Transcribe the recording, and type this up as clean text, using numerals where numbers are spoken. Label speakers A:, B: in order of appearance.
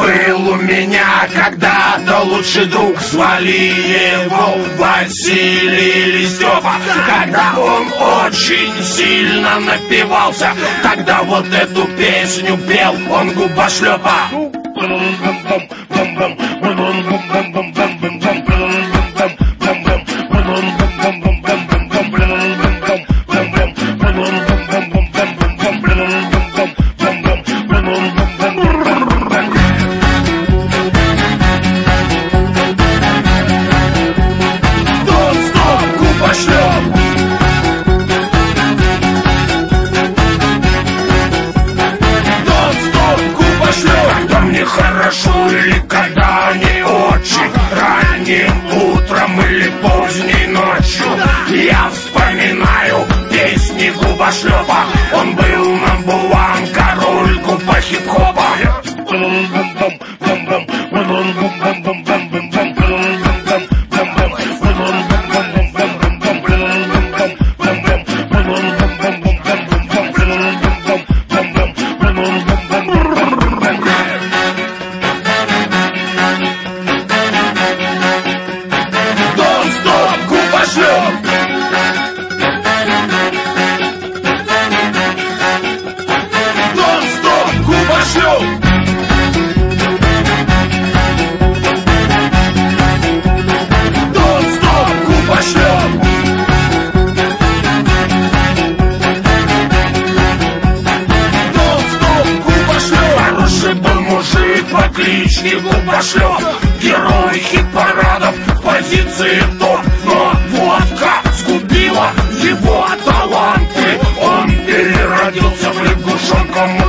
A: Был у меня когда-то лучший друг, звали его Василий или Степа. Когда он очень сильно напивался, тогда вот эту песню пел он губошлепа. Хорошо или когда не очень, ранним утром или поздней ночью, я вспоминаю песни губошлепа. Он был number one, король губа хип-хопа. Кличник губошлеп, герой хит-парадов, позиции топ. Но водка сгубила его таланты. Он переродился в лягушонка.